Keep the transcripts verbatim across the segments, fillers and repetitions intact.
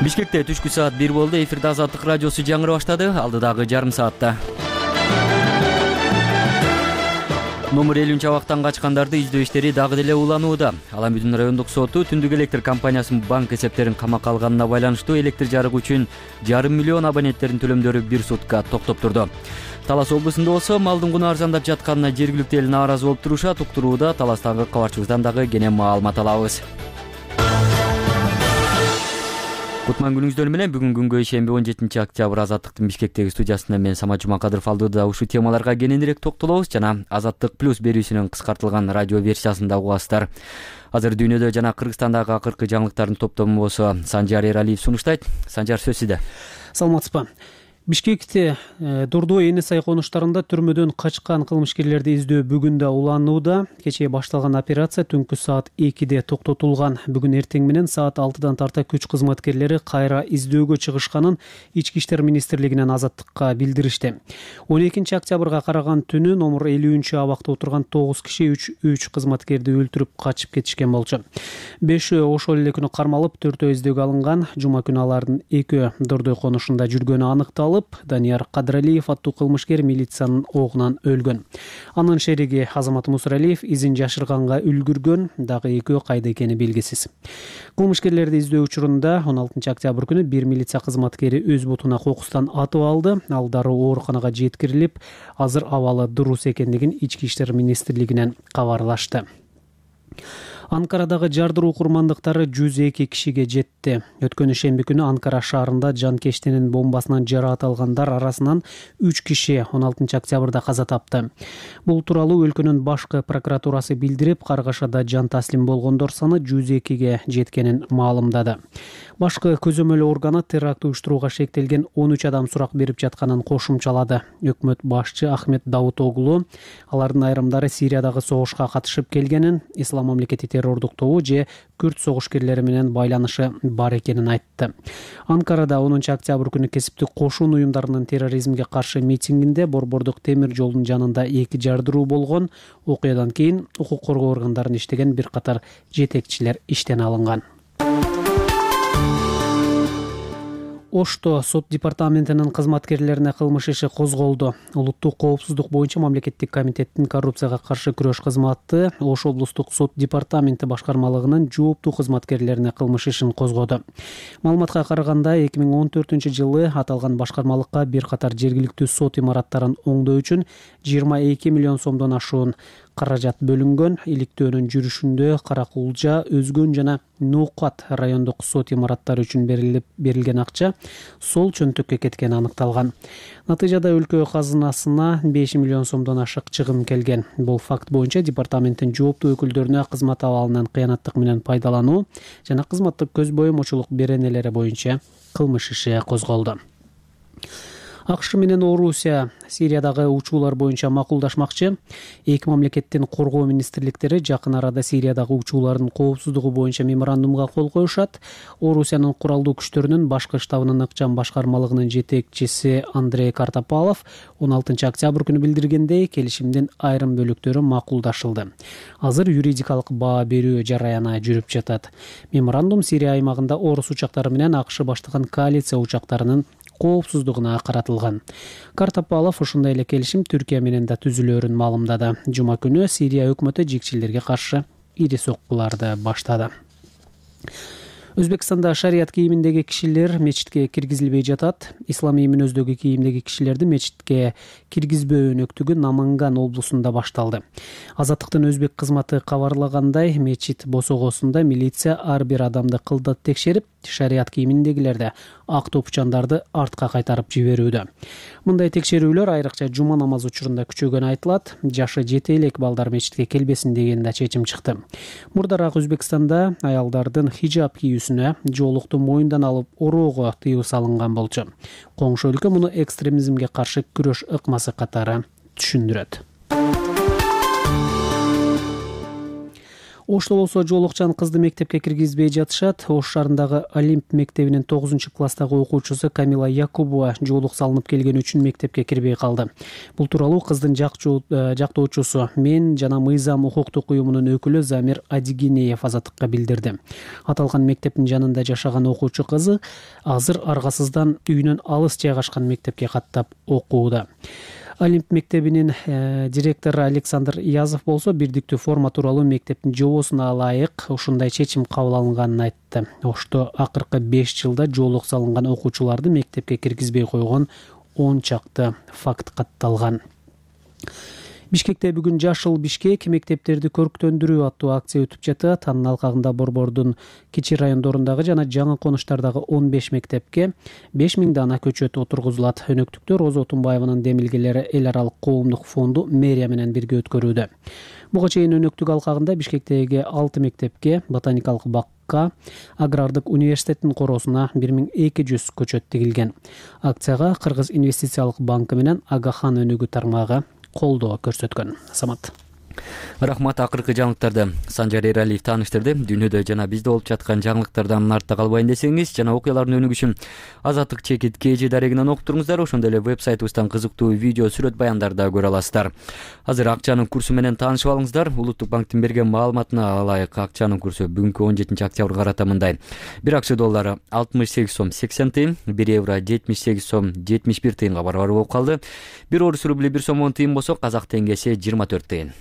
Бишкекте түшкү саат бир болду. Эфирде Азаттык радиосу жаңыры баштады. Алдыдагы жарым саатта номер элүүнчү абактан качкандарды издөө иштери дагы деле уланууда. Ала Бүдүн райондук соту Түндүк электр компаниясынын банк эсептерин камакка алганына байланыштуу электр жарыгы үчүн жарым миллион абоненттердин төлөмдөрү бир сутка токтоп турду. Талас облусунда болсо малдын куну арзандап жатканына жергиликтүү эл нааразы болуп турушат. Уктурууда Таластагы кабарчыбыздан дагы кенен маалымат алабыз. Кутман күнүңүздөр менен бүгүн күнгө ишемби он жетинчи октябрь Азаттыктын Бишкектеги студиясында мен Самат Жумакадыров алдыда ушул темаларга кененирээк токтолобуз жана Азаттык плюс берүүсүнүн кыскартылган радио версиясында угасыздар. Азыр дүйнөдө жана Кыргызстандагы акыркы жаңылыктардын топтому болсо Санжар Эралиев сунуштайт. Санжар, сөз сизде. Саламатсызбы. Бишкекте Дурдой Эне сай конуштарында түрмөдөн качкан кылмышкерлерди издөө бүгүн да уланууда. Кечээ башталган операция түнкү саат экиде токтотулган. Бүгүн эртең менен саат алтыдан тарта күч кызматкерлери кайра издөөгө чыгышканын Ички иштер министрлигинен Азаттыкка билдиришти. он экинчи октябрга караган түнү номер элүүнчү абакта отурган тогуз киши үч үч кызматкерди өлтүрүп качып кетишкен болчу. бешөө ошол эле күнү кармалып, төртөө издөөгө алынган. Жума күнү алардын экөө Дурдой конушунда жүргөнү аныкталып, Данияр Кадыралиев аттуу кылмышкер милициянын огунан өлгөн. Анын шериги Азамат Мусралиев изин жашырганга үлгүргөн, дагы экөө кайда экени белгисиз. Кылмышкерлерди издөө учурунда он алтынчы октябрь күнү бир милиция кызматкери өз бутуна кокустан атып алды. Ал дароо ооруканага жеткирилип, азыр абалы дурус экендигин Ички иштер министрлигинен кабарлашты. Анкарадагы жардыруу курмандыктары жүз эки кишиге жетти. Өткөн ишемби күнү Анкара шаарында жанкештенин бомбасынан жараат алгандар арасынан үч киши он алтынчы октябрда каза тапты. Бул тууралуу өлкөнүн башкы прокуратурасы билдирип, Каргашада жан таслим болгондор саны жүз экиге жеткенин маалымдады. Башкы көзөмөл органы теракт уюштурууга шектелген он үч адам сурак берип жатканын кошумчалады. Өкмөт башчы Ахмет Давутоглу алардын айрымдары Сириядагы согушка катышып келгенин, Ислам мамлекети террордук тобу же күрд согушкерлери менен байланышы бар экенин айтты. Анкарада онунчу октябрь күнү кесиптик кошун уюмдарынын терроризмге каршы митингинде Борбордук темир жолдун жанында эки жардыруу болгон. Окуядан кийин укук коргоо органдарында иштеген бир катар жетекчилер иштен алынган. Ошто сот департаментинин кызматкерлерине кылмыш иши козголду. Улуттук коопсуздук боюнча мамлекеттик комитеттин коррупцияга каршы күрөш кызматы Ош облустук сот департаменти башкармалыгынын жооптуу кызматкерлерине кылмыш ишин козгоду. Маалыматка караганда эки миң он төртүнчү жылы аталган башкармалыкка бир катар жергиликтүү сот имараттарын оңдоо үчүн жыйырма эки миллион сомдон ашуун каражат бөлүнгөн. Иликтөөнүн жүрүшүндө Каракулжа, Өзгөн жана Ноокат райондук сот имараттары үчүн берилип берилген акча сол чөнтөккө кеткени аныкталган. Натыйжада өлкө казынасына беш миллион сомдон ашык чыгым келген. Бул факт боюнча департаменттин жооптуу өкүлдөрүнө кызмат абалынан кыянаттык менен пайдалануу жана кызматтык көз боёмочулук беренелери боюнча кылмыш иши козголду. АКШ менен Орусия Сириядагы учуулар боюнча макулдашмакчы. Эки мамлекеттин коргоо министрликтери жакын арада Сириядагы учуулардын коопсуздугу боюнча меморандумга кол коюшат. Орусиянын куралдуу күчтөрүнүн башкы штабынын ыкчам башкармалыгынын жетекчиси Андрей Картопалов он алтынчы октябрь күнү билдиргендей, келишимдин айрым бөлүктөрү макулдашылды. Азыр юридикалык баа берүү жараяны жүрүп жатат. Меморандум Сирия аймагында орус учактары менен АКШ баштаган коалиция учактарынын коопсуздугуна каратылган. Картопалов ушундай эле келишим Түркия менен да түзүлөөрүн маалымдады. Жума күнү Сирия өкмөтү жикчилерге каршы ири соккуларды баштады. Өзбекстанда шарият кийиминдеги кишилер мечитке киргизилбей жатат. Исламий мүнөздөгү кийимдеги кишилерди мечитке киргизбөө өнөктүгү Наманган облусунда башталды. Азаттыктын өзбек кызматы кабарлагандай, мечит босогосунда милиция ар бир адамды кылдат текшерип, шарият кийиминдегилерди ак топчандарды артка кайтарып жиберүүдө. Мындай текшерүүлөр айрыкча жума намазы учурунда күчөгөнү айтылат. Жашы жете элек балдар мечитке келбесин деген да чечим чыкты. Мурдараак Өзбекстанда аялдардын хижаб кийүүсүнө, жоолукту моюндан алып ороого тыюу салынган болчу. Коңшу өлкө муну экстремизмге каршы күрөш ыкмасы катары түшүндүрөт. Ошто болсо жоолукчан кызды мектепке киргизбей жатышат. Ош шаарындагы Олимп мектебинин тогузунчу класстагы окуучусу Камила Якубова жоолук салынып келгени үчүн мектепке кирбей калды. Бул тууралуу кыздын жактоочусу Мен жана Мыйзам укуктук уюмунун өкүлү Замир Адигинеев Азаттыкка билдирди. Аталган мектептин жанында жашаган окуучу кызы азыр аргасыздан үйүнөн алыс жайгашкан мектепке каттап окууда. Олимп мектебинин э, директору Александр Язов болсо бирдиктүү форма тууралуу мектептин жобосуна ылайык ушундай чечим кабыл алынганын айтты. Ошто акыркы беш жылда жоолук салынган окуучуларды мектепке киргизбей койгон он чакты факт катталган. Бишкекте бүгүн Жашыл Бишкек мектептерди көрктөндүрүү аттуу акция өтүп жатат. Анын алкагында Борбордун кичи райондорундагы жана жаңы конуштардагы он беш мектепке беш миң дана көчөт отургузулат. Өнөктүктө Роза Отунбаеванын демилгелери эл аралык коомдук фонду мэрия менен бирге өткөрүүдө. Буга чейин өнөктүк алкагында Бишкектеги алты мектепке, ботаникалык бакка, агрардык университеттин короосуна бир миң эки жүз көчөт тигилген. Акцияга Кыргыз инвестициялык банкы менен Агахан өнүгүү тармагы колдоо көрсөткөн. Самат. Рахмат. Акыркы жаңылыктарды Санжар Эралиев тааныштырды. Дүйнөдө жана бизде болуп жаткан жаңылыктардан артта калбайын десеңиз жана окуялардын өнүгүшүн Азаттык чекит кж дарегинен окуп туруңуздар. Ошондой эле веб-сайтыбыздан кызыктуу видео, сүрөт баяндарды да көрө аласыздар. Азыр акчанын курсу менен таанышып алыңыздар. Улуттук банктын берген маалыматына ылайык акчанын курсу бүгүнкү он жетинчи октябрга карата мындай: бир акча доллары алтымыш сегиз сом сексен тыйын, бир евро жетимиш сегиз сом жетимиш бир тыйынга барабар болуп калды. бир орус рубли бир сом он тыйын болсо, казак теңгеси жыйырма төрт тыйын.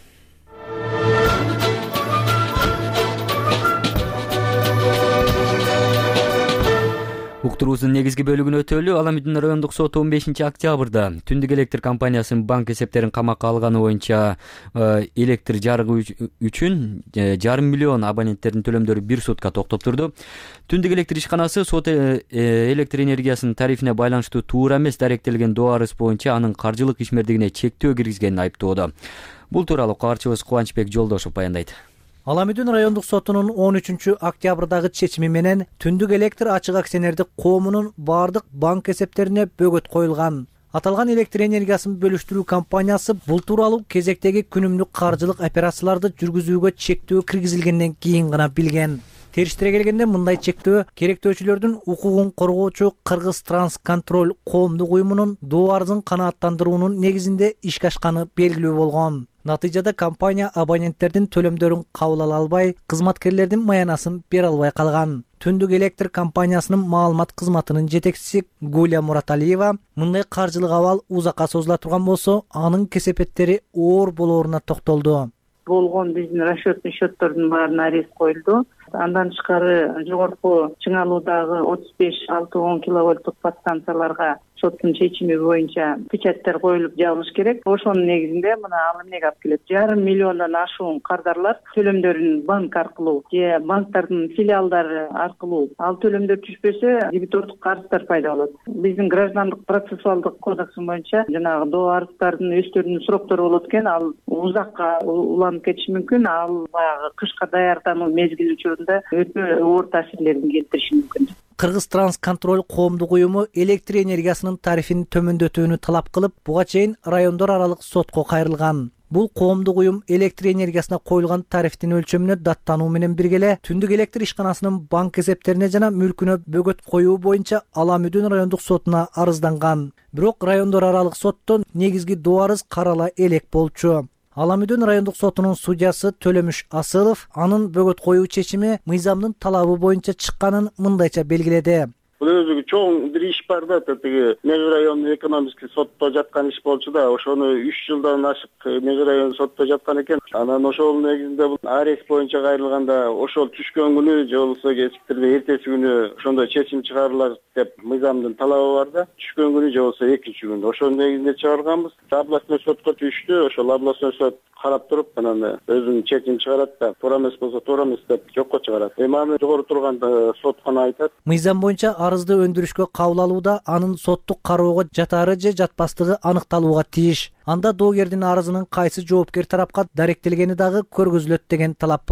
Уктуруубуздун негизги бөлүгүнө өтөлү. Ала Медина райондук соту он бешинчи октябрда Түндүк электр компаниясынын банк эсептерин камакка алганы боюнча электр жарыгы үчүн жарым миллион абоненттердин төлөмдөрү бир сутка токтоптурду. Түндүк электр ишканасы сот электр энергиясынын тарифине байланыштуу туура эмес даректелген доо арыз боюнча анын каржылык ишмердигине чектөө киргизгенин айыптоодо. Бул тууралуу кабарчыбыз Кубанычбек Жолдошов баяндайт. Ала Медина райондук сотунун он үчүнчү октябрдагы чечими менен Түндүк электр ачык акционердик коомунун бардык банк эсептерине бөгөт коюлган. Аталган электр энергиясын бөлүштүрүү компаниясы бул тууралуу кезектеги күнүмдүк каржылык операцияларды жүргүзүүгө чектөө киргизилгенден кийин гана билген. Териштире келгенде мындай чектөө керектөөчүлөрдүн укугун коргоочу Кыргыз Трансконтроль коомдук уюмунун доо арызын канааттандыруунун негизинде ишке ашканы белгилүү болгон. Натыйжада компания абоненттердин төлөмдөрүн кабыл ала албай, кызматкерлердин маянасын бере албай калган. Түндүк электр компаниясынын маалымат кызматынын жетекчиси Гуля Мураталиева мындай каржылык абал узакка созула турган болсо, анын кесепеттери оор болооруна токтолду. Болгон биздин расчетный счеттордун баарына арест коюлду. Андан тышкары жогорку чыңалуудагы отуз беш алты он киловольттук подстанцияларга соттун чечими боюнча печаттар коюлуп жабылыш керек. Ошонун негизинде мына ал эмнеге алып келет? Жарым миллиондон ашуун кардарлар төлөмдөрүн банк аркылуу же банктардын филиалдары аркылуу ал төлөмдөр түшпөсө дебитордук карыздар пайда болот. Биздин граждандык процессуалдык кодекс боюнча жанагы доо арыздардын өздөрүнүн сроктору болот экен, ал узакка уланып кетиши мүмкүн. Ал баягы кышка даярдануу мезгили учурунда өтө оор таасирлерин келтириши мүмкүн. Кыргыз Трансконтроль коомдук уюму электр энергиясынын тарифин төмөндөтүүнү талап кылып, буга чейин райондор аралык сотко кайрылган. Бул коомдук уюм электр энергиясына коюлган тарифтин өлчөмүнө даттануу менен бирге эле Түндүк электр ишканасынын банк эсептерине жана мүлкүнө бөгөт коюу боюнча Ала Медина райондук сотуна арызданган. Бирок райондор аралык сотто негизги доо арыз карала элек болчу. Ала Медина райондук сотунун судьясы Төлөмүш Асылов анын бөгөт коюу чечими мыйзамдын талабы боюнча чыкканын мындайча белгиледи. Бул өзү чоң бир иш бар да, тиги Межи райондун экономический сотто жаткан иш болчу да, ошону үч жылдан ашык Межи райондун сотто жаткан экен. Анан ошол негизинде бул арест боюнча кайрылганда ошол түшкөн күнү же болбосо кечиктерде эртеси күнү ошондой чечим чыгарылар деп мыйзамдын талабы бар да. Түшкөн күнү же болбосо экинчи күнү ошонун негизинде чыгарганбыз. Областной сотко түштү, ошол областной сот карап туруп, анан өзүнүн чечим чыгарат да, туура эмес болсо туура эмес деп жокко чыгарат. Эми аны жогору турган сот гана айтат. Мыйзам боюнча арызды өндүрүшкө кабыл алууда анын соттук кароого жатары же жатпастыгы аныкталууга тийиш. Анда доогердин арызынын кайсы жоопкер тарапка даректелгени дагы көргөзүлөт деген талап бар.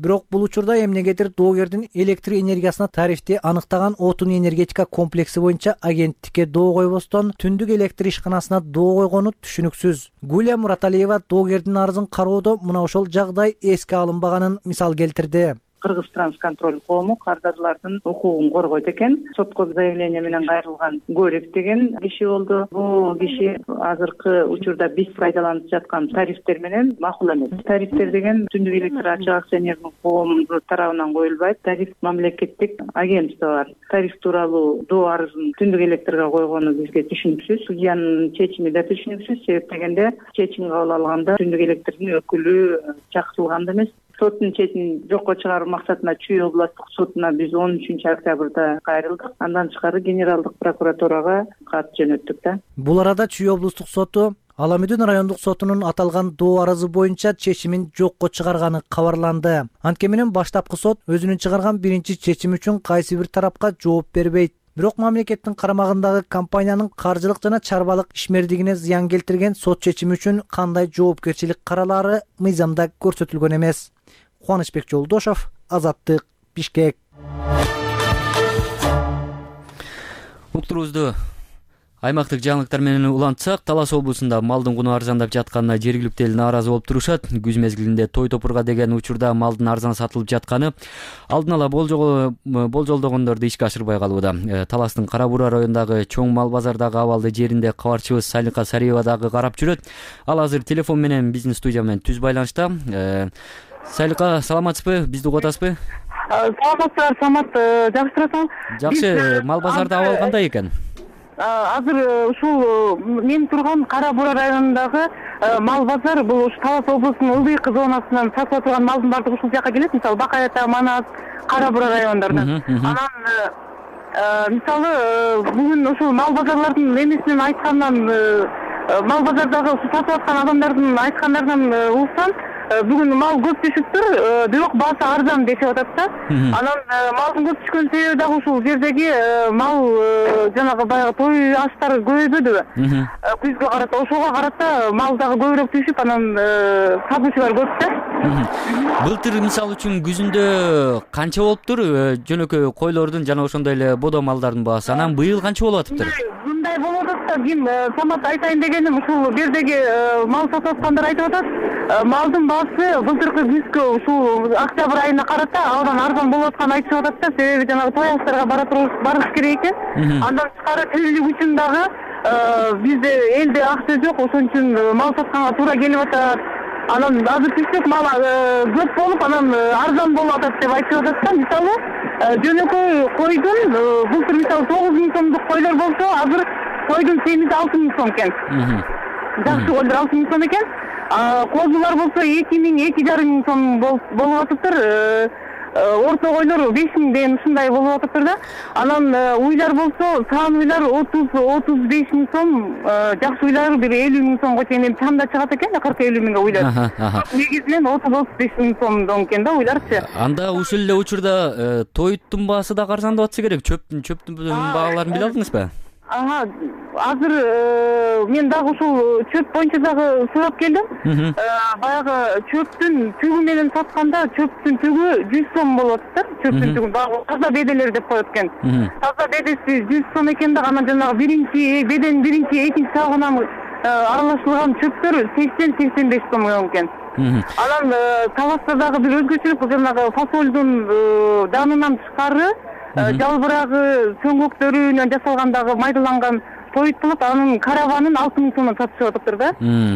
Бирок бул учурда эмнегедир доогердин электр энергиясына тарифти аныктаган отун энергетика комплекси боюнча агенттикке доо койбостон түндүк электр ишканасына доо койгону түшүнүксүз. Гулия Мураталиева доогердин арызын кароодо мына ошол жагдай эске алынбаганын мисал келтирди. Кыргызтрансконтроль коому кардарлардын укугун коргойт экен. Сотко заявление менен кайрылган Горев деген киши болду. Бул киши азыркы учурда биз пайдаланып жаткан тарифтер менен макул эмес. Тарифтер деген түндүк электр ачык акционердик коому тарабынан коюлбайт. Тариф мамлекеттик агентство бар. Тариф тууралуу доо арызын түндүк электрге койгону бизге түшүнүксүз. Судьянын чечими да түшүнүксүз. Себеп дегенде чечим кабыл алганда түндүк электрдин өкүлү чакыртылган да эмес. Соттун чечимин жокко чыгаруу максатында Чүй областтык сотуна биз он үчүнчү октябрда кайрылдык. Андан тышкары генералдык прокуратурага кат жөнөттүк да. Бул арада Чүй облустук соту Аламүдүн райондук сотунун аталган доо арызы боюнча чечимин жокко чыгарганы кабарланды. Анткени менен баштапкы сот өзүнүн чыгарган биринчи чечими үчүн кайсы бир тарапка жооп бербейт. Бирок мамлекеттин карамагындагы компаниянын каржылык жана чарбалык ишмердигине зыян келтирген сот чечими үчүн кандай жоопкерчилик каралаары мыйзамда көрсөтүлгөн эмес. Кубанычбек Жолдошов, Азаттык, Бишкек. Уктурубузду аймактык жаңылыктар менен улантсак, Талас облусунда малдын куну арзандап жатканына жергиликтүү эл нааразы болуп турушат. Күз мезгилинде той топурга деген учурда малдын арзан сатылып жатканы алдын ала болжолдогондорду ишке ашырбай калууда. Таластын Кара Бура районундагы чоң мал базардагы абалды жеринде кабарчыбыз Салика Сариева дагы карап жүрөт. Ал азыр телефон менен биздин студия менен түз байланышта. Салика, саламатсызбы? Бизди угуп атасызбы? Саламатсыздар, Самат, жакшы турасың? Жакшы. Мал базарда абал кандай экен? Азыр ушул мен турган Кара Бура районундагы мал базар бул ушу Талас облусунун Ылдыйкы зонасынан сатылып турган малдын баардыгы ушул жака келет. Мисалы Бакай Ата, Манас, Кара Бура райондорунан. Анан мисалы бүгүн ушул мал базарлардын эмесинен айткандан мал базардагы сатып аткан адамдардын айткандарынан угсам, бүгүн мал көп түшүптүр, бирок баасы арзан дешип атат да. Анан малдын көп түшкөн себеби дагы ушул жердеги мал жанагы баягы той аштары көбөйбөдүбү? Күзгө карата ошого карата мал дагы көбүрөөк түшүп, анан сатуучулар көп да. Былтыр мисалы үчүн күзүндө канча болуптур жөнөкөй койлордун жана ошондой эле бодо малдардын баасы? Анан быйыл канча болуп атыптыр? Мындай болуп атат да, ким Самат айтайын дегеним ушул жердеги мал сатып аткандар айтып атат. Малдын баасы былтыркы күзгө ушул октябрь айына карата абдан арзан болуп атканын айтышып атат да. Себеби жанагы той аштарга бара туруп барыш керек экен. Андан тышкары тирилик үчүн дагы бизде элде акча жок, ошон үчүн мал сатканга туура келип атат. Анан азыр түшүп мал көп болуп, анан арзан болуп атат деп айтышып атат да. Мисалы жөнөкөй койдун былтыр мисалы тогуз миң сомдук койлор болсо, азыр койдун семизи алты миң сом экен. Жакшы койлор алты миң сом экен. Козулар болсо эки миң, эки жарым миң сом болуп атыптыр. Орто койлор беш миңден ушундай болуп атыптыр да. Анан уйлар болсо, саан уйлар отуз, отуз беш миң сом, жакшы уйлар бир элүү миң сомго чейин чамда чыгат экен, кырк элүү миңге уйлар. Негизинен отуз, отуз беш миң сомдон экен да уйларчы. Анда ушул эле учурда тоюттун баасы да арзандап атса керек. Чөптүн чөптүн бааларын биле алдыңызбы? Ага, азыр мен дагы ушул чөп боюнча дагы сурап келдим. Баягы чөптүн түгү менен сатканда чөптүн түгү жүз сом болот да. Чөптүн түгү баягы таза беделер деп коет экен. Таза бедеси жүз сом экен да, анан жанагы биринчи беден биринчи экинчи сагынан аралашылган чөптөр сексен сексен беш сом экен. Анан Таласта дагы бир өзгөчөлүк, жанагы фасолдун данынан тышкары жалбырагы сөңгөктөрүнөн жасалгандагы майдаланган тоют болуп, анын караванын алты миң сомдон сатышып атыптыр да.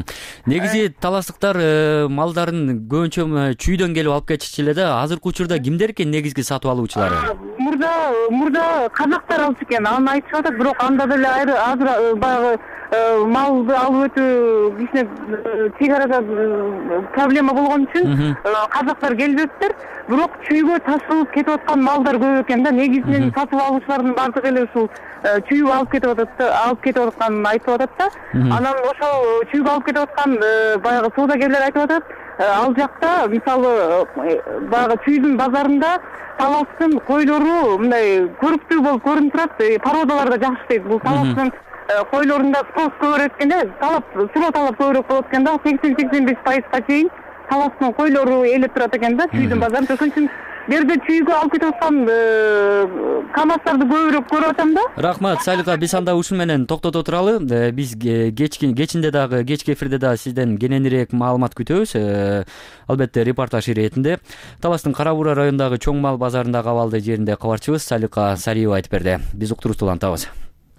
Негизи таластыктар малдарын көбүнчө чүйдөн келип алып кетишчү эле да. Азыркы учурда кимдер экен негизги сатып алуучулары? Мурда мурда казактар алчу экен, аны айтышып атат, бирок анда деле азыр баягы малды алып өтүү кичине чек арада проблема болгон үчүн казактар келбептир. Бирок чүйгө ташылып кетип аткан малдар көп экен да. Негизинен сатып алуучулардын баардыгы эле ушул чүйгө алып кетип атат, алып кетип атканын айтып атат да. Анан ошол чүйгө алып кетип аткан баягы соодагерлер айтып атат, ал жакта мисалы баягы чүйдүн базарында Таластын койлору мындай көрүктүү болуп көрүнүп турат, породалар да жакшы дейт. Бул Таластын койлорунда спрос көбүрөөк экен да, талап, суроо талап көбүрөөк болот экен да, сексен сексен беш пайызга чейин таластын койлору ээлеп турат экен да, чүйдүн базарын. Ошон үчүн бу жерде чүйгө алып кетип аткан камаздарды көбүрөөк көрүп атам да. Рахмат Салика, биз анда ушун менен токтото туралы. Биз кечинде дагы, кечки эфирде дагы сизден кененирээк маалымат күтөбүз. Албетте репортаж иретинде. Таластын Кара Буура районундагы чоң мал базарындагы абалды жеринде кабарчыбыз Салика Сариева айтып берди. Биз уктуруубузду улантабыз.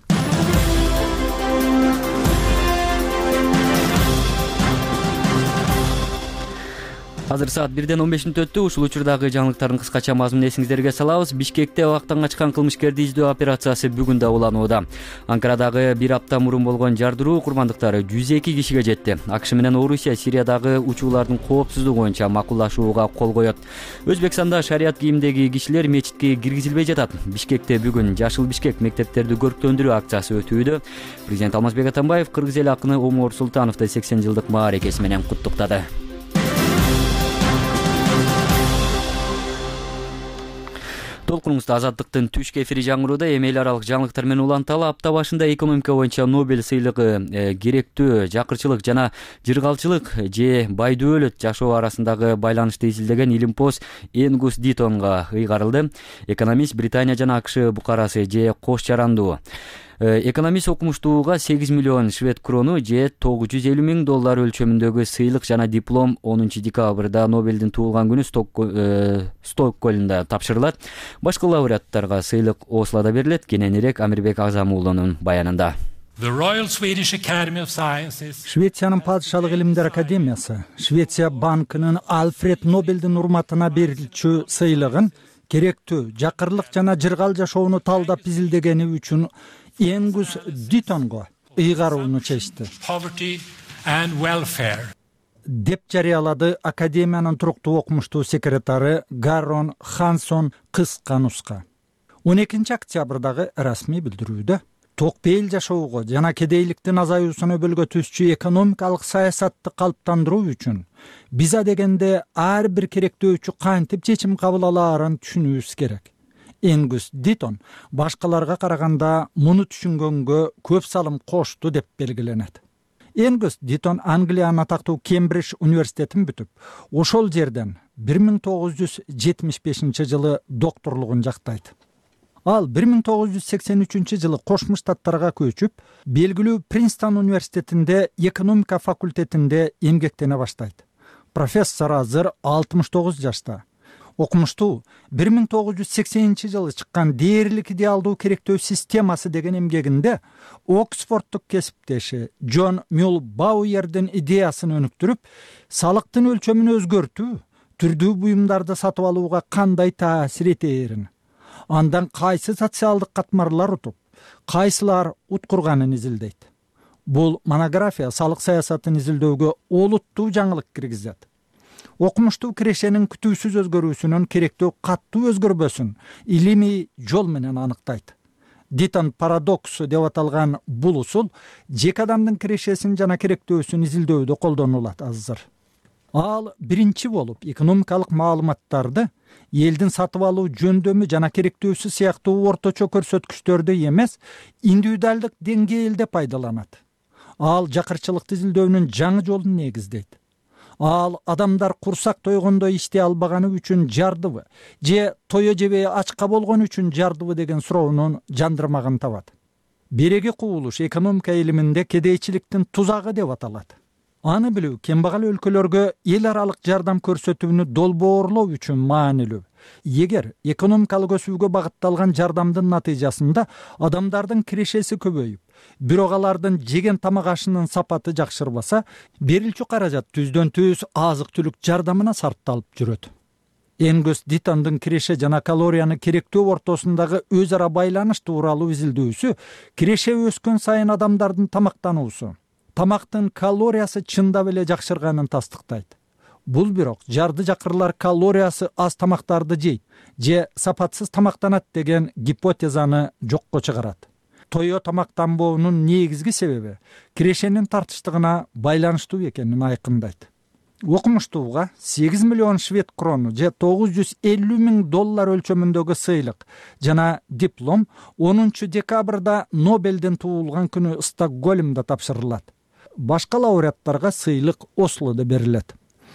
Азыр саат бирден он беш мүнөт өттү. Ушул учурдагы жаңылыктардын кыскача мазмунун эсиңиздерге салабыз. Бишкекте абактан качкан кылмышкерди издөө операциясы бүгүн да уланууда. Анкарадагы бир апта мурун болгон жардыруу курмандыктары жүз эки кишиге жетти. АКШ менен Орусия Сириядагы учуулардын коопсуздугу боюнча макулдашууга кол коет. Өзбекстанда шарият кийимдеги кишилер мечитке киргизилбей жатат. Бишкекте бүгүн Жашыл Бишкек мектептерди көрктөндүрүү акциясы өтүүдө. Президент Алмазбек Атамбаев кыргыз эл акыны Омор Султановду сексен жылдык мааракеси менен куттуктады. Толкунуңузда Азаттыктын түшкү эфири жаңырууда. Эми эл аралык жаңылыктар менен уланталы. Апта башында экономика боюнча Нобель сыйлыгы керектүү жакырчылык жана жыргалчылык же байдуу-өлөт жашоо арасындагы байланышты изилдеген илимпоз Энгус Дитонго ыйгарылды. Экономист Британия жана АКШ букарасы же кош жарандуу. Экономист окумуштууга сегиз миллион швед крону же тогуз жүз элүү миң доллар өлчөмүндөгү сыйлык жана диплом онунчу декабрда Нобелдин туулган күнү Стокгольмдо тапшырылат. Башка лауреаттарга сыйлык Ослода берилет. Кененирээк Амирбек Азам уулунун баянында. Швециянын падышалык илимдер академиясы Швеция банкынын Альфред Нобелдин урматына берилчү сыйлыгын керектүү жакырлык жана жыргал жашоону талдап изилдегени үчүн Энгус Дитонго ыйгарууну чечти деп жарыялады академиянын туруктуу окумуштуу секретары Гаррон Хансон кыска нуска. он экинчи октябрдагы расмий билдирүүдө токпейил жашоого жана кедейликтин азаюусуна өбөлгө түзчү экономикалык саясатты калыптандыруу үчүн виза дегенде ар бир керектөөчү кантип чечим кабыл алаарын түшүнүүбүз керек. Энгус Дитон башкаларга караганда муну түшүнгөнгө көп салым кошту деп белгиленет. Энгус Дитон Англиянын атактуу Кембридж университетин бүтүп, ошол жерден бир миң тогуз жүз жетимиш бешинчи жылы докторлугун жактайт. Ал бир миң тогуз жүз сексен үчүнчү жылы Кошмо Штаттарга көчүп, белгилүү Принстон университетинде экономика факультетинде эмгектене баштайт. Профессор азыр алтымыш тогуз жашта. Окумуштуу бир миң тогуз жүз сексенинчи жылы чыккан дээрлик идеалдуу керектөө системасы деген эмгегинде Оксфордтук кесиптеши Джон Мюл Бауердин идеясын өнүктүрүп, салыктын өлчөмүн өзгөртүү түрдүү буюмдарды сатып алууга кандай таасир этээрин, андан кайсы социалдык катмарлар утуп, кайсылар уткурганын изилдейт. Бул монография салык саясатын изилдөөгө олуттуу жаңылык киргизет. Окумуштуу кирешенин күтүүсүз өзгөрүүсүнүн керектүү каттуу өзгөрбөсүн илимий жол менен аныктайт. Дитон парадоксу деп аталган бул усул жеке адамдын кирешесин жана керектөөсүн изилдөөдө колдонулат азыр. Ал биринчи болуп экономикалык маалыматтарды элдин сатып алуу жөндөмү жана керектөөсү сыяктуу орточо көрсөткүчтөрдү эмес, индивидуалдык деңгээлде пайдаланат. Ал жакырчылыкты изилдөөнүн жаңы жолун негиздейт. Ал адамдар курсак тойгондо иштей албаганы үчүн жардыбы же тое жебей ачка болгон үчүн жардыбы деген суроонун жандырмагын табат. Береги кубулуш экономика илиминде кедейчиликтин тузагы деп аталат. Аны билүү кембагал өлкөлөргө эл аралык жардам көрсөтүүнү долбоорлоо үчүн маанилүү. Эгер экономикалык өсүүгө багытталган жардамдын натыйжасында адамдардын кирешеси көбөйүп, бирок алардын жеген тамак ашынын сапаты жакшырбаса, берилчү каражат түздөн түз азык-түлүк жардамына сарпталып жүрөт. Энгус Дитондун киреше жана калорияны керектөө ортосундагы өз ара байланыш тууралуу изилдөөсү киреше өскөн сайын адамдардын тамактануусу, тамактын калориясы чындап эле жакшырганын тастыктайт. Бул бирок жарды жакырлар калориясы аз тамактарды жейт же сапатсыз тамактанат деген гипотезаны жокко чыгарат. Тое тамактанбоонун негизги себеби кирешенин тартыштыгына байланыштуу экенин айкындайт. Окумуштууга сегиз миллион швед крону же тогуз жүз элүү миң доллар өлчөмүндөгү сыйлык жана диплом онунчу декабрда Нобелдин туулган күнү Стокгольмдо тапшырылат. Башка лауреаттарга сыйлык Ослодо берилет.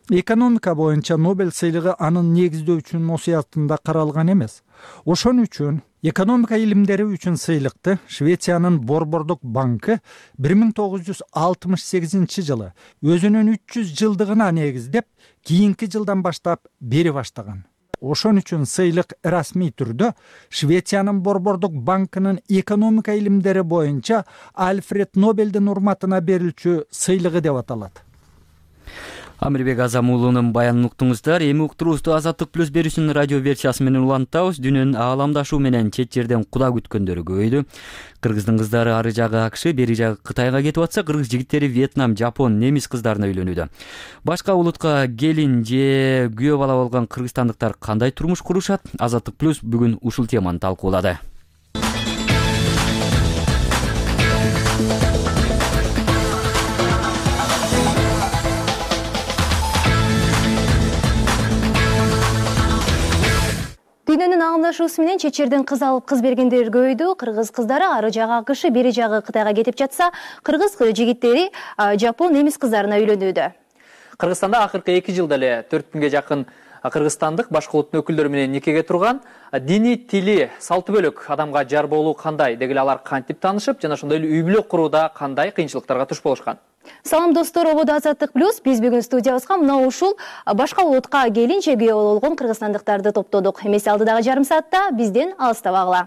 экономика боюнча Нобель сыйлыгы анын негиздөөчүнүн осуятында каралган эмес. Ошон үчүн экономика илимдери үчүн сыйлыкты Швециянын Борбордук банкы бир миң тогуз жүз алтымыш сегизинчи жылы өзүнүн үч жүз жылдыгына негиздеп, кийинки жылдан баштап бери баштаган. Ошон үчүн сыйлык расмий түрдө Швециянын Борбордук банкынын экономика илимдери боюнча Альфред Нобелдин урматына берилчү сыйлыгы деп аталат. Амирбек Азам уулунун баянын уктуңуздар. Эми уктуруубузду Азаттык плюс берүүсүнүн радио версиясы менен улантабыз. Дүнүн ааламдашуу менен чет жерден куда күткөндөрү көбөйдү. Кыргыздын кыздары ары жагы АКШ, бери жагы Кытайга кетип атса, кыргыз жигиттери Вьетнам, Жапон, немис кыздарына үйлөнүүдө. Башка улутка келин же күйөө бала болгон кыргызстандыктар кандай турмуш курушат? Азаттык плюс бүгүн ушул теманы талкуулады. Дүйнөнүн агымдашуусу менен чет жерден кыз алып кыз бергендер көбөйдү. Кыргыз кыздары ары жагы АКШ, бери жагы Кытайга кетип жатса, кыргыз жигиттери Жапон, немис кыздарына үйлөнүүдө. Кыргызстанда акыркы эки жылда эле төрт миңге жакын кыргызстандык башка улуттун өкүлдөрү менен никеге турган. Дини, тили, салты бөлөк адамга жар болуу кандай, дегеле алар кантип таанышып, жана ошондой эле үй бүлө курууда кандай кыйынчылыктарга туш болушкан. Салам достор, ободо Азаттык плюс. Биз бүгүн студиябызга мына ушул башка улутка келин же күйөө болгон кыргызстандыктарды топтодук. Эмесе алдыдагы жарым саатта бизден алыстабагыла.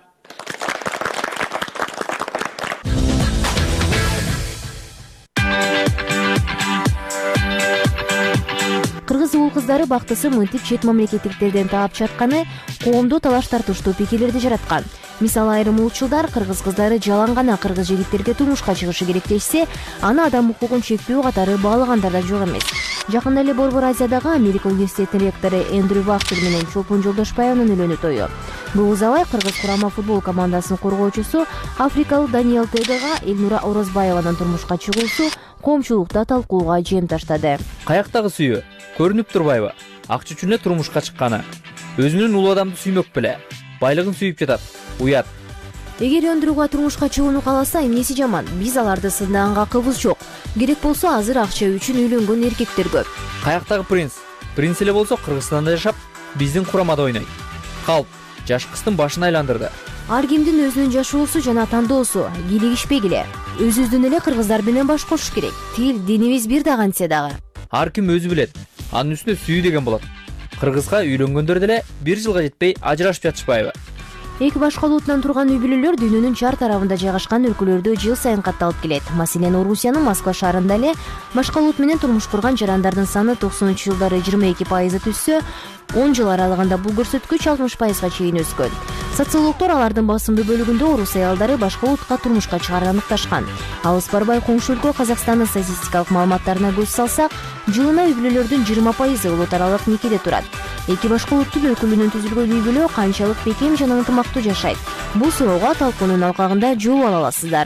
Кыргыз уул кыздары бактысы мынтип чет мамлекеттиктерден таап чатканы коомдо талаш тартыштуу пикирлерди жараткан. Мисалы, айрым улутчулдар кыргыз кыздары жалаң гана кыргыз жигиттерге турмушка чыгышы керек дешсе, аны адам укугун чектөө катары баалагандар да жок эмес. Жакында эле Борбор Азиядагы Америка университетинин ректору Эндрю Вахтер менен Чолпон Жолдошбаеванын үйлөнүү тою. Бул узабай кыргыз курама футбол командасынын коргоочусу африкалык Даниэл Тегага Элнура Орозбаеванын турмушка чыгуусу коомчулукта талкууга жем таштады. Каяктагы сүйүү көрүнүп турбайбы? Акча үчүн эле турмушка чыкканы. Өзүнүн улуу адамды сүймөк беле. Байлыгын сүйүп жатат. Уят. Эгер өндүрүүгө турмушка чыгууну кааласа, эмнеси жаман? Биз аларды сындаганга кыбыз жок. Керек болсо азыр акча үчүн үйлөнгөн эркектер көп. Каяктагы принц? Принц эле болсо Кыргызстанда жашап, биздин курамада ойнойт. Калп жаш кыздын башын айландырды. Ар кимдин өзүнүн жашоосу жана тандоосу, кийлигишпегиле. Өзүбүздүн эле кыргыздар менен баш кошуш керек. Тил, динибиз бир да кантсе дагы. Ар ким өзү билет. Анын үстүнө сүйүү деген болот. Кыргызга үйлөнгөндөр деле бир жылга жетпей ажырашып жатышпайбы? Эки башка улуттан турган үй бүлөлөр дүйнөнүн чар тарабында жайгашкан өлкөлөрдө жыл сайын катталып келет. Маселен, Орусиянын Москва шаарында эле башка улут менен турмуш курган жарандардын саны токсонунчу жылдары жыйырма эки пайызга түшсө, он жыл аралыгында бул көрсөткүч алтымыш пайызга чейин өскөн. Социологдор алардын басымдуу бөлүгүндө орус аялдары башка улутка турмушка чыгарын аныкташкан. Алыс барбай коңшу өлкө Казакстандын статистикалык маалыматтарына көз салсак, жылына үй бүлөлөрдүн жыйырма пайызы улут аралык никеде турат. Эки башка улуттун өкүлүнүн түзүлгөн үй бүлө канчалык бекем жана ынтымактуу жашайт? Бул суроого талкуунун алкагында жооп ала аласыздар.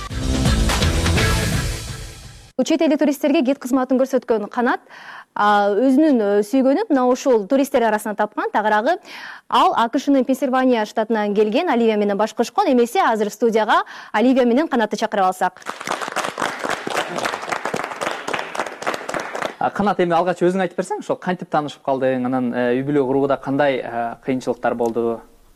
Чет элдик туристтерге гид кызматын көрсөткөн Канат өзүнүн сүйгөнүн мына ушул туристтер арасынан тапкан. Тагыраагы ал АКШнын Пенсильвания штатынан келген Оливия менен баш кошкон. Эмесе азыр студияга Оливия менен Канатты чакырып алсак. Канат, эми алгач өзүң айтып берсең, ошол кантип таанышып калдың, анан үй бүлө курууда кандай кыйынчылыктар болду?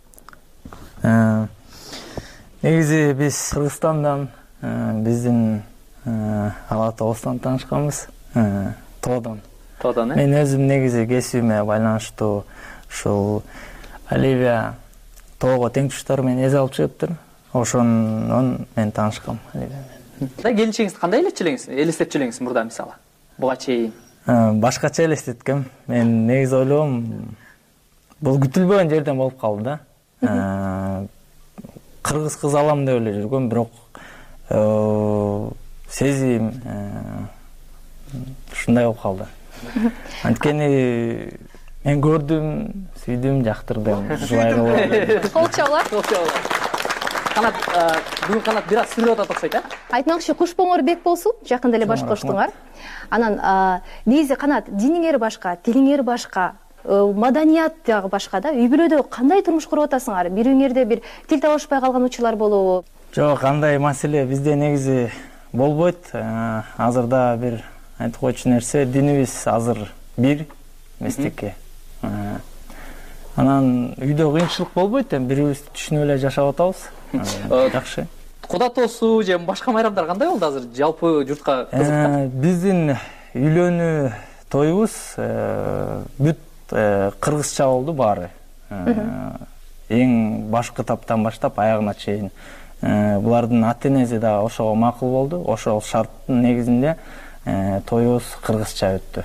Негизи биз Кыргызстандан, биздин Ала Тоостон таанышканбыз. Тоодон. Тоодон, э? Мен өзүм негизи кесибиме байланыштуу ушул Оливия тоого тең туштар менен эз алып чыгыптыр. Ошондон мен таанышкам Оливия менен. Келинчегиңизди кандай элестетчү элестетчү мурда мисалы? Буга чейин башкача элестеткем. Мен негизи ойлогом, бул күтүлбөгөн жерден болуп калды да. Кыргыз кыз алам деп эле жүргөм, бирок сезим ушундай болуп калды. Анткени мен көрдүм, сүйдүм, жактырдым. Ушулай болду. Кол чабуулар. Кол чабуулар. Канат, бүгүн Канат бир аз сүрөп атат окшойт, э? Айтмакчы, куш боңор бек болсун, жакында эле баш коштуңар. Анан негизи Канат, диниңер башка, тилиңер башка, маданият дагы башка да. Үй бүлөдө кандай турмуш куруп атасыңар? Бириңерде бир тил табышпай калган учурлар болобу? Жок, кандай маселе бизде негизи болбойт. Азырда бир айтып койчу нерсе, динибиз азыр бир мектепке. Анан үйдө кыйынчылык болбойт, эми бирибиз түшүнүп эле жашап атабыз. Жакшы. Куда тосуу же башка майрамдар кандай болду азыр? Жалпы журтка кызык. Биздин үйлөнүү тоюбуз бүт кыргызча болду баары. Эң башкы таптан баштап аягына чейин. Булардын ата-энеси да ошого макул болду. Ошол шарттын негизинде тоюбуз кыргызча өттү.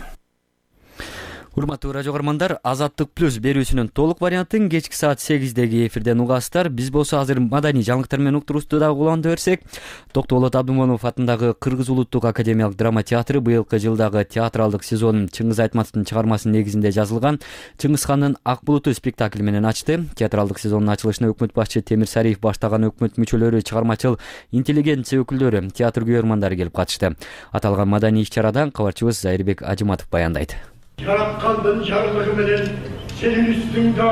Урматтуу радио көрөрмандар, Азаттык плюс берүүсүнүн толук вариантын кечки саат сегиздеги эфирден угасыздар. Биз болсо азыр маданий жаңылыктар менен уктурубузду дагы улантып берсек, Токтогулот Абдымомунов атындагы Кыргыз улуттук академиялык драма театры быйылкы жылдагы театралдык сезонун Чыңгыз Айтматовдун чыгармасынын негизинде жазылган Чыңгыз хандын Ак булуту спектакли менен ачты. Театралдык сезондун ачылышына өкмөт башчы Темир Сариев баштаган өкмөт мүчөлөрү, чыгармачыл интеллигенция өкүлдөрү, театр күйөрмандары келип катышты. Аталган маданий иш-чарадан кабарчыбыз Зайырбек Ажыматов баяндайт. Жараткандын жарлыгы менен сенин үстүңдө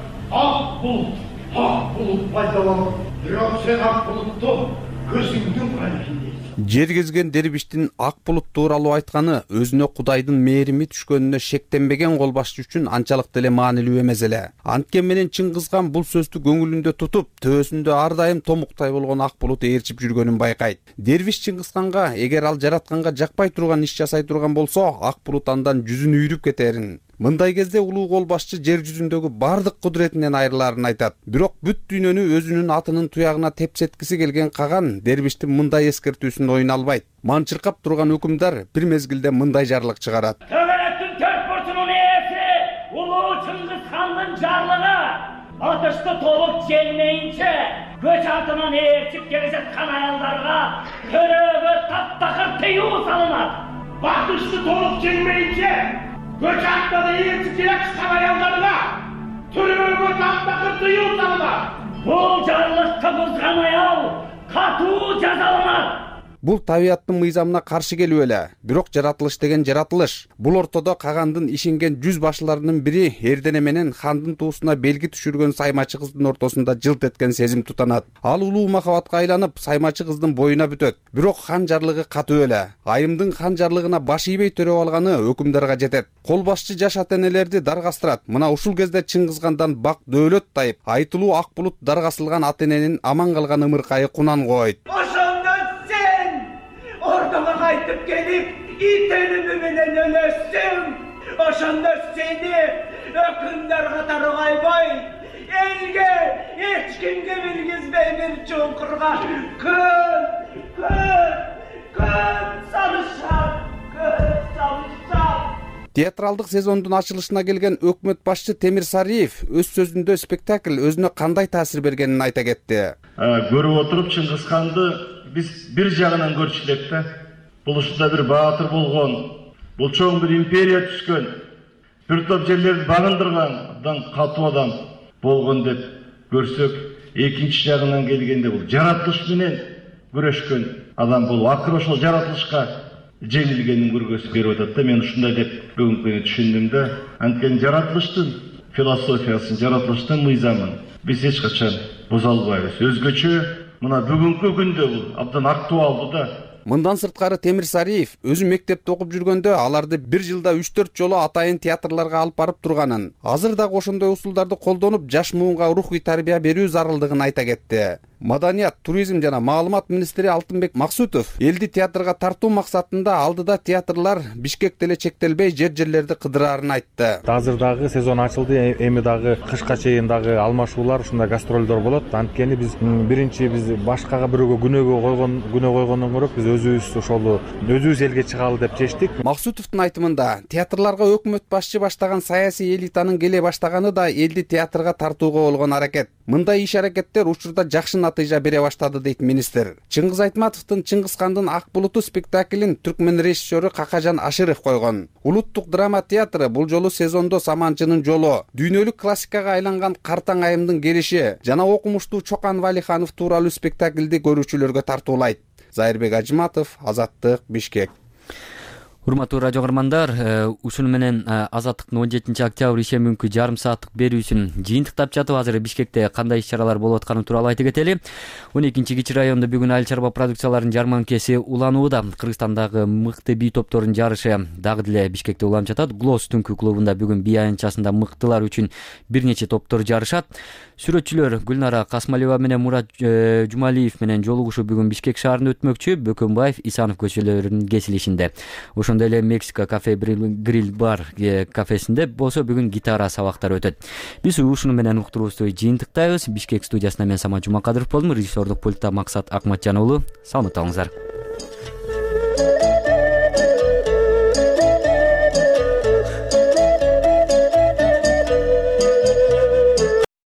ак булут, ак булут пайдаланып, бирок сен ак булутту көзүңдүн кайрайын. Жер кезген дербиштин ак булут тууралуу айтканы өзүнө Кудайдын мээрими түшкөнүнө шектенбеген кол башчы үчүн анчалык деле маанилүү эмес эле. Анткен менен Чыңгыз хан бул сөздү көңүлүндө тутуп, төбөсүндө ар дайым томуктай болгон ак булут ээрчип жүргөнүн байкайт. Дербиш Чыңгыз ханга эгер ал жаратканга жакпай турган иш жасай турган болсо, ак булут андан жүзүн үйрүп кетерин. Мындай кезде улуу кол башчы жер жүзүндөгү бардык кудуретинен айрыларын айтат. Бирок бүт дүйнөнү өзүнүн атынын туягына тепсеткиси келген каган дербиштин мындай эскертүүсүн оюна албайт. Манчыркап турган өкүмдар бир мезгилде мындай жарлык чыгарат. Төбөлөктүн төрт бурчунун ээси улуу Чыңгыз хандын жарлыгы атышты толук жеңмейинче көч атынан ээрчип келе жаткан аялдарга төрөгө таптакыр тыюу салынат. Батышты толук жеңмейинче көч атынан ээрчип келе жаткан аялдарга төрөгө таптакыр тыюу салынат. Бул жарлыкка бузган аял катуу жазаланат. Бул табияттын мыйзамына каршы келүү эле. Бирок жаратылыш деген жаратылыш. Бул ортодо кагандын ишенген жүз башыларынын бири эрдене менен хандын туусуна белги түшүргөн саймачы кыздын ортосунда жылт эткен сезим тутанат. Ал улуу махабатка айланып, саймачы кыздын боюна бүтөт. Бирок хан жарлыгы катуу эле. Айымдын хан жарлыгына баш ийбей төрөп алганы өкүмдарга жетет. Кол башчы жаш ата-энелерди даргастырат. Мына ушул кезде Чыңгыз хандан бак дөөлөт тайып, айтылуу ак булут даргасылган ата-эненин аман калган ымыркайы кунан койт. Orduğa qaytıp gelip it ölümü menен ölösün. Oşonda seni ökümler katarı kaybay. Elge hiç kimge bilgizbey bir çukurga. Kız, kız, kız salışar, kız salışar. Театралдык сезондун ачылышына келген өкмөт башчы Темир Сариев өз сөзүндө спектакль өзүнө кандай таасир бергенин айта кетти. Көрүп отуруп Чыңгыз ханды биз бир жагынан көрчү элек да. Бул ушундай бир баатыр болгон, бул чоң бир империя түшкөн, бир топ жерлерди багындырган абдан катуу адам болгон деп көрсөк, экинчи жагынан келгенде бул жаратылыш менен күрөшкөн адам бул акыры ошол жаратылышка жеңилгенин көргөзүп берип атат да. Мен ушундай деп бүгүнкү күнү түшүндүм да. Анткени жаратылыштын философиясын, жаратылыштын мыйзамын биз эч качан буза албайбыз. Өзгөчө мына бүгүнкү күндө бул абдан актуалдуу да. Мындан сырткары Темир Сариев өзү мектепте окуп жүргөндө аларды бир жылда үч төрт жолу атайын театрларга алып барып турганын, азыр дагы ошондой усулдарды колдонуп жаш муунга рухий тарбия берүү зарылдыгын айта кетти. Маданият, туризм жана маалымат министри Алтынбек Максутов элди театрга тартуу максатында алдыда театрлар Бишкекте эле чектелбей жер-жерлерди кыдыраарын айтты. Азыр дагы сезон ачылды, эми дагы кышка чейин дагы алмашуулар, ушундай гастролдор болот. Анткени биз биринчи биз башкага бирөөгө күнөөгө койгон, күнөө койгондон көрө биз өзүбүз ошол өзүбүз элге чыгалы деп чечтик. Максутовдун айтымында театрларга өкмөт башчы баштаган саясий элитанын келе баштаганы да элди театрга тартууга болгон аракет. Мындай иш аракеттер учурда жакшы натыйжа бере баштады дейт министр. Чыңгыз Айтматовдун Чыңгыз хандын Ак булуту спектаклин түркмен режиссеру Какажан Аширов койгон. Улуттук драма театры бул жолу сезондо Саманчынын жолу, дүйнөлүк классикага айланган Картаң айымдын келиши жана окумуштуу Чокан Валиханов тууралуу спектаклди көрүүчүлөргө тартуулайт. Зайырбек Ажыматов, Азаттык, Бишкек. урматтуу радио каармандар, ушуну менен Азаттыктын он жетинчи октябрь ишемүнкү жарым сааттык берүүсүн жыйынтыктап жатып, азыр Бишкекте кандай иш чаралар болуп атканы тууралуу айтып кетели. он экинчи кичи районунда бүгүн айыл чарба продукцияларынын жарманкеси уланууда. Кыргызстандагы мыкты бий топторунун жарышы дагы деле Бишкекте уланып жатат. Глос түнкү клубунда бүгүн бий аянтчасында мыктылар үчүн бир нече топтор жарышат. Сүрөтчүлөр Гүлнара Касмалиева менен Мурат Жумалиев менен жолугушуу бүгүн Бишкек шаарында өтмөкчү. Бөкөнбаев, Исанов көчөлөрүнүн кесилишинде. Ошондой эле Мексика кафе гриль бар кафесинде болсо бүгүн гитара сабактары өтөт. Биз ушуну менен уктуруубузду жыйынтыктайбыз. Бишкек студиясында мен Самат Жумакадыров болдум. Режиссердук пультта Максат Акматжан уулу. Саламатта болуңуздар.